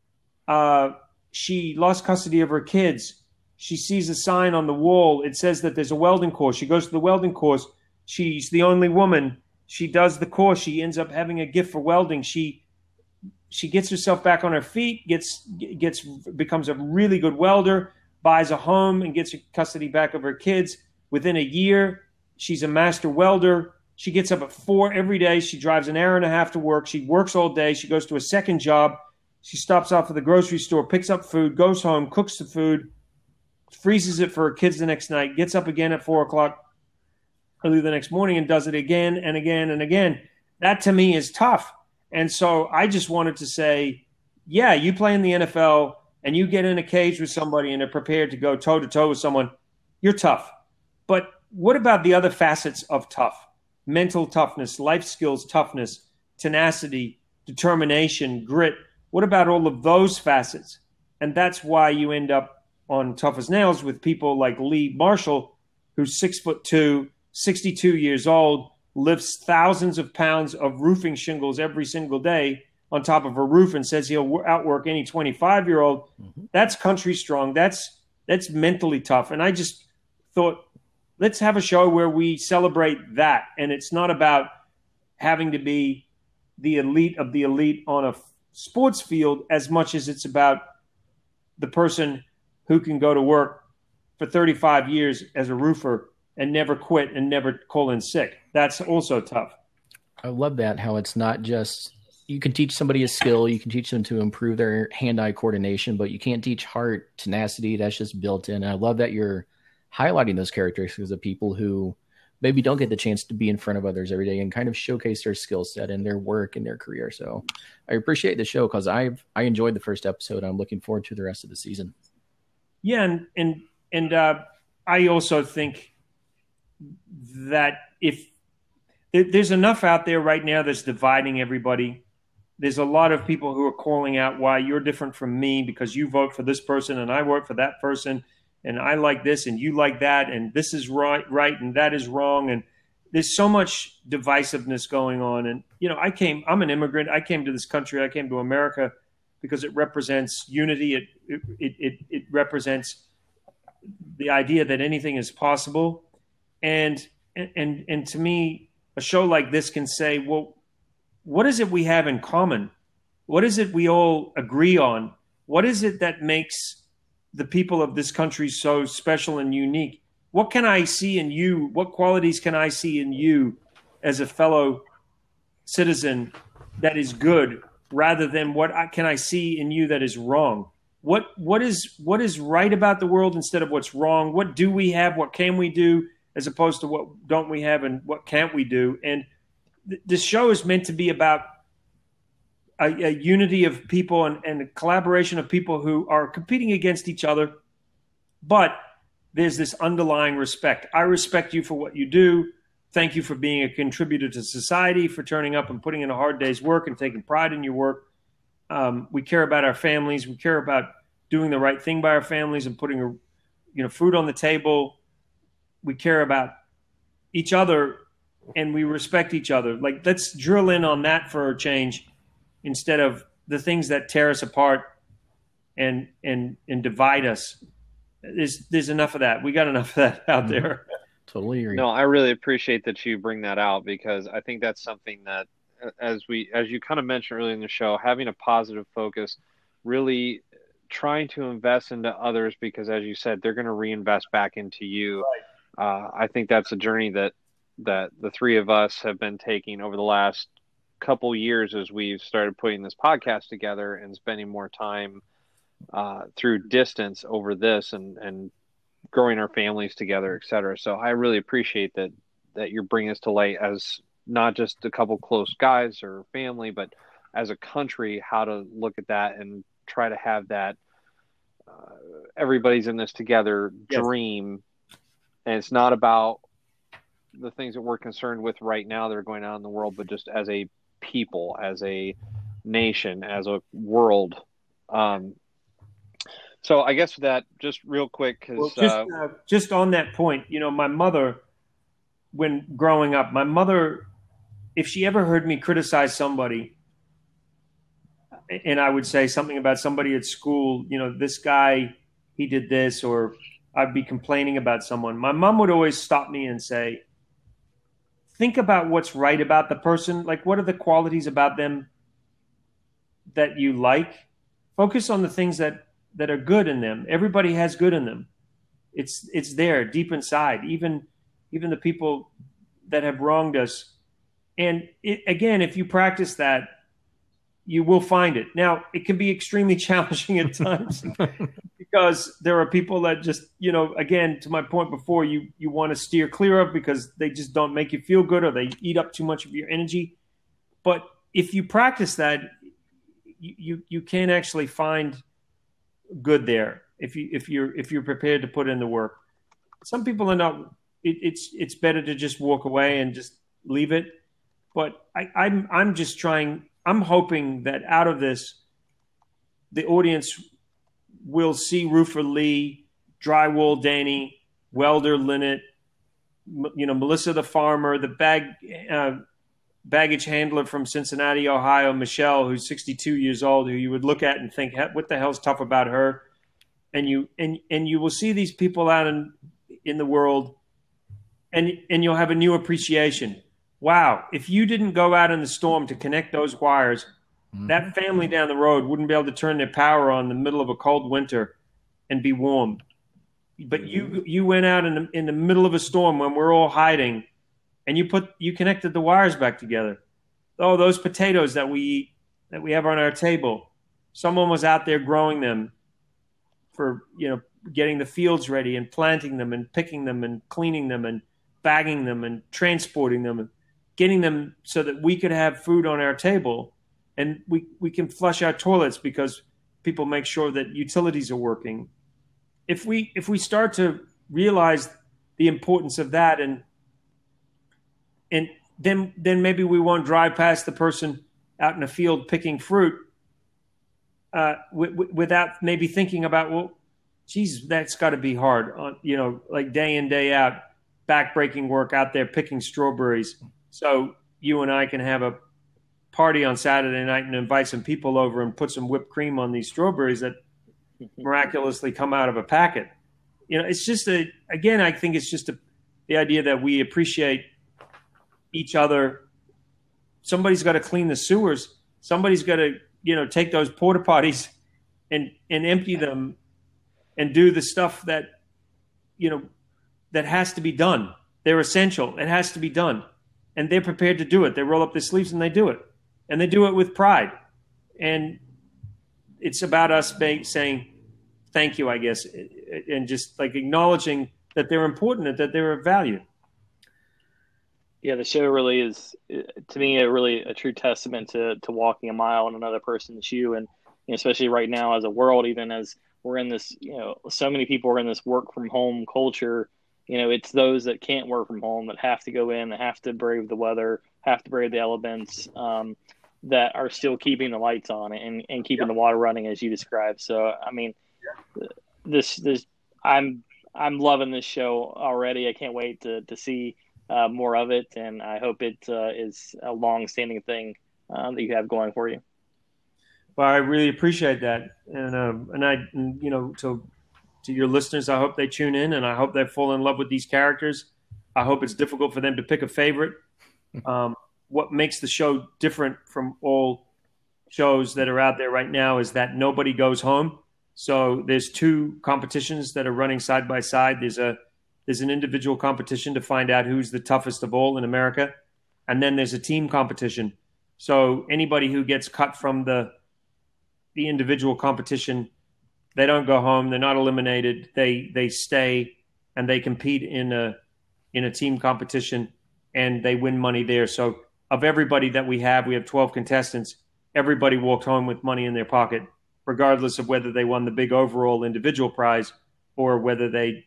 She lost custody of her kids. She sees a sign on the wall. It says that there's a welding course. She goes to the welding course. She's the only woman. She does the course. She ends up having a gift for welding. She gets herself back on her feet, becomes a really good welder, buys a home, and gets custody back of her kids. Within a year, she's a master welder. She gets up at 4 every day. She drives an hour and a half to work. She works all day. She goes to a second job. She stops off at the grocery store, picks up food, goes home, cooks the food, freezes it for her kids the next night, gets up again at 4 o'clock early the next morning and does it again and again and again. That to me is tough. And so I just wanted to say, yeah, you play in the NFL and you get in a cage with somebody and are prepared to go toe-to-toe with someone, you're tough. But what about the other facets of tough? Mental toughness, life skills toughness, tenacity, determination, grit. What about all of those facets? And that's why you end up on Tough as Nails with people like Lee Marshall, who's 6'2", 62 years old, lifts thousands of pounds of roofing shingles every single day on top of a roof and says he'll outwork any 25-year-old. That's country strong. That's mentally tough. And I just thought, let's have a show where we celebrate that. And it's not about having to be the elite of the elite on a sports field as much as it's about the person who can go to work for 35 years as a roofer and never quit and never call in sick. That's also tough. I love that, how it's not just you can teach somebody a skill, you can teach them to improve their hand-eye coordination, but you can't teach heart, tenacity. That's just built in. And I love that you're highlighting those characteristics of people who maybe don't get the chance to be in front of others every day and kind of showcase their skill set and their work and their career. So I appreciate the show because I enjoyed the first episode. I'm looking forward to the rest of the season. Yeah, and I also think that if there's enough out there right now that's dividing everybody. There's a lot of people who are calling out why you're different from me because you vote for this person and I vote for that person and I like this and you like that and this is right and that is wrong. And there's so much divisiveness going on. And, you know, I'm an immigrant. I came to this country. I came to America because it represents unity. It represents the idea that anything is possible. And to me, a show like this can say, well, what is it we have in common? What is it we all agree on? What is it that makes the people of this country so special and unique? What can I see in you? What qualities can I see in you as a fellow citizen that is good rather than can I see in you that is wrong? What is right about the world instead of what's wrong? What do we have? What can we do as opposed to what don't we have and what can't we do? And this show is meant to be about a unity of people and a collaboration of people who are competing against each other, but there's this underlying respect. I respect you for what you do. Thank you for being a contributor to society, for turning up and putting in a hard day's work and taking pride in your work. We care about our families. We care about doing the right thing by our families and putting food on the table. We care about each other and we respect each other. Like, let's drill in on that for a change instead of the things that tear us apart and divide us. There's enough of that. We got enough of that out there. Totally agree. No, I really appreciate that you bring that out because I think that's something that, as you kind of mentioned earlier in the show, having a positive focus, really trying to invest into others because, as you said, they're going to reinvest back into you. Right. I think that's a journey that the three of us have been taking over the last couple years as we've started putting this podcast together and spending more time through distance over this and growing our families together, et cetera. So I really appreciate that you're bringing us to light as not just a couple close guys or family, but as a country, how to look at that and try to have that everybody's in this together dream. And it's not about the things that we're concerned with right now that are going on in the world, but just as a people, as a nation, as a world. So I guess that just real quick, because just on that point, my mother, when growing up, if she ever heard me criticize somebody, and I would say something about somebody at school, this guy, he did this, or I'd be complaining about someone, my mom would always stop me and say, think about what's right about the person. Like, what are the qualities about them that you like? Focus on the things that are good in them. Everybody has good in them. It's there deep inside, even the people that have wronged us. And again, if you practice that, you will find it. Now, it can be extremely challenging at times because there are people that just, again, to my point before, you want to steer clear of because they just don't make you feel good or they eat up too much of your energy. But if you practice that, you can actually find good there if you're prepared to put in the work. Some people are not. It's better to just walk away and just leave it. But I'm just trying. I'm hoping that out of this, the audience will see Roofer Lee, Drywall Danny, Welder Linnet, Melissa the farmer, the baggage handler from Cincinnati, Ohio, Michelle, who's 62 years old, who you would look at and think, what the hell's tough about her? And you will see these people out in the world, and you'll have a new appreciation. Wow, if you didn't go out in the storm to connect those wires, that family down the road wouldn't be able to turn their power on in the middle of a cold winter and be warm. But you went out in the middle of a storm when we're all hiding, and you connected the wires back together. Oh, those potatoes that we eat, that we have on our table, someone was out there growing them for, getting the fields ready and planting them and picking them and cleaning them and bagging them and transporting them and getting them so that we could have food on our table, and we can flush our toilets because people make sure that utilities are working. If we start to realize the importance of that, and then maybe we won't drive past the person out in the field picking fruit without maybe thinking about, well, geez, that's got to be hard, like day in, day out, backbreaking work out there picking strawberries. So you and I can have a party on Saturday night and invite some people over and put some whipped cream on these strawberries that miraculously come out of a packet. It's just I think it's just the idea that we appreciate each other. Somebody's got to clean the sewers. Somebody's got to, take those porta potties and empty them and do the stuff that, that has to be done. They're essential. It has to be done. And they're prepared to do it. They roll up their sleeves and they do it. And they do it with pride. And it's about us saying thank you, I guess, and just like acknowledging that they're important and that they're of value. Yeah, the show really is, to me, a true testament to walking a mile in another person's shoe. And especially right now as a world, even as we're in this, so many people are in this work from home culture. It's those that can't work from home that have to go in, that have to brave the weather, have to brave the elements, that are still keeping the lights on and keeping the water running, as you described. So, I mean, I'm loving this show already. I can't wait to see more of it, and I hope it is a long-standing thing that you have going for you. Well, I really appreciate that, and to your listeners, I hope they tune in, and I hope they fall in love with these characters. I hope it's difficult for them to pick a favorite. What makes the show different from all shows that are out there right now is that nobody goes home. So there's two competitions that are running side by side. There's an individual competition to find out who's the toughest of all in America, and then there's a team competition. So anybody who gets cut from the individual competition, they don't go home. They're not eliminated. They stay and they compete in a team competition, and they win money there. So of everybody that we have 12 contestants. Everybody walked home with money in their pocket, regardless of whether they won the big overall individual prize or whether they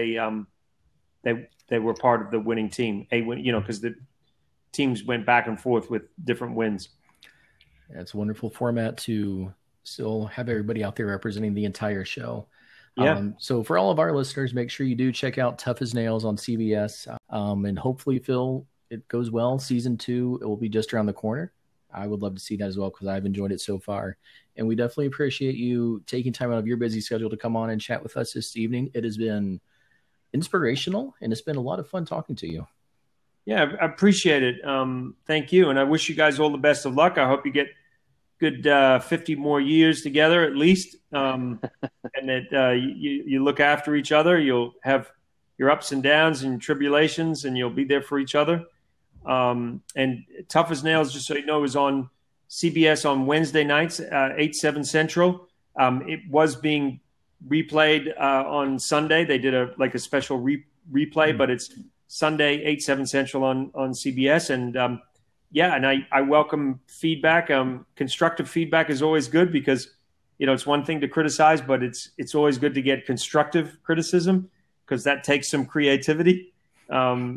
were part of the winning team. Because the teams went back and forth with different wins. Yeah, it's a wonderful format to still have everybody out there representing the entire show. Yeah. So for all of our listeners, make sure you do check out Tough as Nails on CBS. And hopefully, Phil, it goes well. Season 2, it will be just around the corner. I would love to see that as well because I've enjoyed it so far. And we definitely appreciate you taking time out of your busy schedule to come on and chat with us this evening. It has been inspirational, and it's been a lot of fun talking to you. Yeah, I appreciate it. Thank you. And I wish you guys all the best of luck. I hope you get good 50 more years together at least, and that you look after each other. You'll have your ups and downs and tribulations, and you'll be there for each other. And Tough as Nails, just so you know, is on CBS on Wednesday nights, 8/7 Central. It was being replayed on Sunday. They did a special replay, but it's Sunday, 8/7 Central on CBS. And and I welcome feedback. Constructive feedback is always good because, it's one thing to criticize, but it's always good to get constructive criticism because that takes some creativity. I'm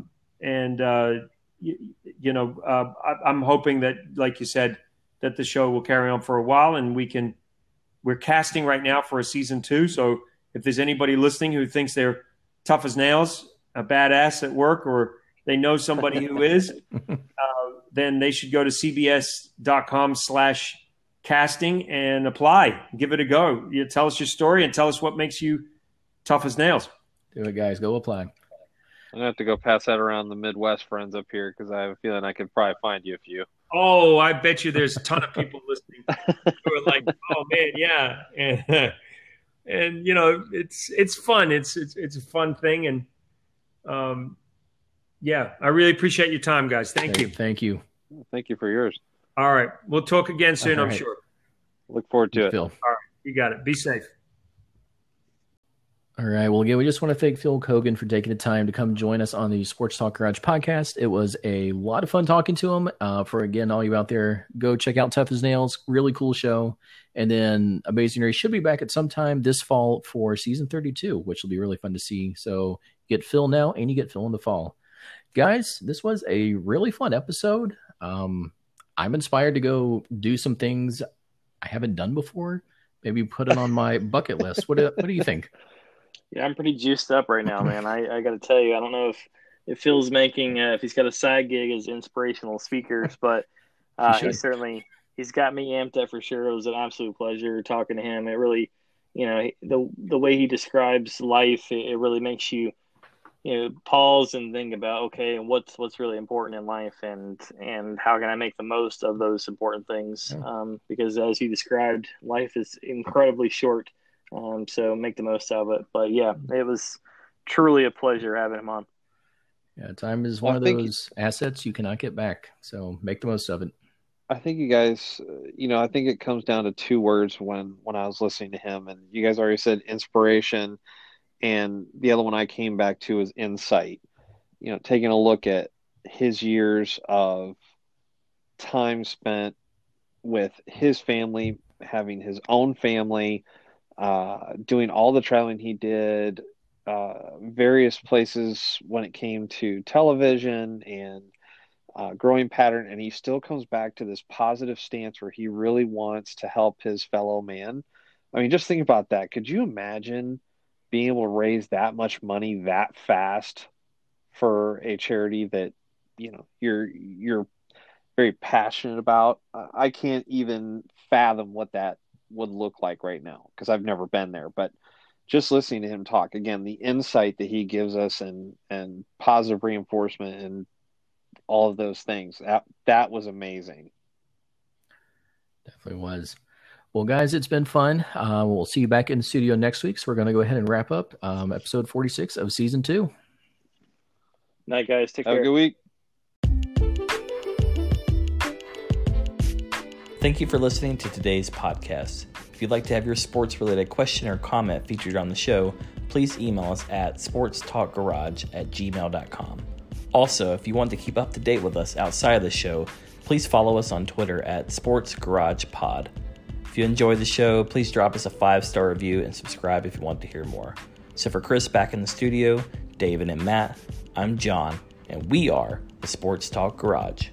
hoping that, like you said, that the show will carry on for a while, and we're casting right now for a season 2. So if there's anybody listening who thinks they're tough as nails, a badass at work or they know somebody who is, then they should go to cbs.com/casting and apply. Give it a go. You tell us your story and tell us what makes you tough as nails. Do it, guys. Go apply. I'm going to have to go pass that around the Midwest friends up here because I have a feeling I could probably find you a few. Oh, I bet you there's a ton of people listening who are like, oh, man, yeah. And you know, it's fun. It's a fun thing. And yeah, I really appreciate your time, guys. Thank you. Thank you. Thank you for yours. All right. We'll talk again soon, I'm right. sure. Look forward to it. Phil. All right. You got it. Be safe. All right. Well, again, we just want to thank Phil Kogan for taking the time to come join us on the Sports Talk Garage podcast. It was a lot of fun talking to him. For, again, all you out there, go check out Tough as Nails. Really cool show. And then Amazing Race should be back at some time this fall for season 32, which will be really fun to see. So you get Phil now and you get Phil in the fall. Guys, this was a really fun episode. I'm inspired to go do some things I haven't done before. Maybe put it on my bucket list. What do you think? Yeah, I'm pretty juiced up right now, man. I got to tell you, I don't know if Phil's making if he's got a side gig as inspirational speakers, but he's got me amped up for sure. It was an absolute pleasure talking to him. It really, the way he describes life, it really makes you pause and think about, okay, what's really important in life, and how can I make the most of those important things? Because as you described, life is incredibly short. So make the most of it. But yeah, it was truly a pleasure having him on. Yeah, time is one of those assets you cannot get back. So make the most of it. I think you guys, I think it comes down to two words when I was listening to him, and you guys already said inspiration, and the other one I came back to is insight. Taking a look at his years of time spent with his family, having his own family, doing all the traveling he did, various places when it came to television and growing pattern, and he still comes back to this positive stance where he really wants to help his fellow man. I mean, just think about that. Could you imagine being able to raise that much money that fast for a charity that you're very passionate about? I can't even fathom what that would look like right now because I've never been there. But just listening to him talk, again, the insight that he gives us and positive reinforcement and all of those things, that was amazing. Definitely was. Well, guys, it's been fun. We'll see you back in the studio next week. So we're going to go ahead and wrap up episode 46 of season 2. Night, guys. Take care. Have a good week. Thank you for listening to today's podcast. If you'd like to have your sports-related question or comment featured on the show, please email us at sportstalkgarage@gmail.com. Also, if you want to keep up to date with us outside of the show, please follow us on Twitter at SportsGaragePod. If you enjoy the show, please drop us a 5-star review and subscribe if you want to hear more. So for Chris back in the studio, David and Matt, I'm John, and we are the Sports Talk Garage.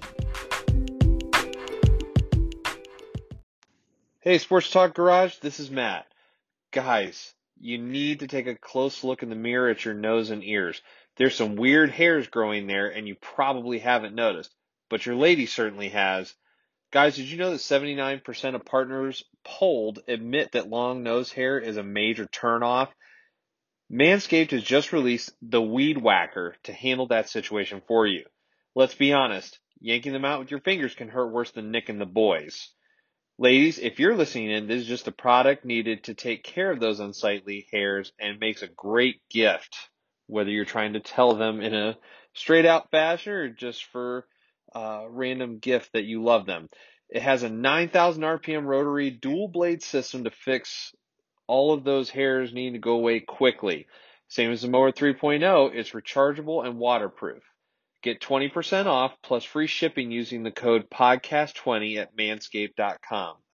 Hey, Sports Talk Garage, this is Matt. Guys, you need to take a close look in the mirror at your nose and ears. There's some weird hairs growing there, and you probably haven't noticed, but your lady certainly has. Guys, did you know that 79% of partners polled admit that long nose hair is a major turnoff? Manscaped has just released the Weed Whacker to handle that situation for you. Let's be honest, yanking them out with your fingers can hurt worse than nicking the boys. Ladies, if you're listening in, this is just a product needed to take care of those unsightly hairs and makes a great gift, whether you're trying to tell them in a straight out fashion or just for a random gift that you love them. It has a 9,000 RPM rotary dual blade system to fix all of those hairs needing to go away quickly. Same as the Mower 3.0, it's rechargeable and waterproof. Get 20% off plus free shipping using the code podcast20 at manscaped.com.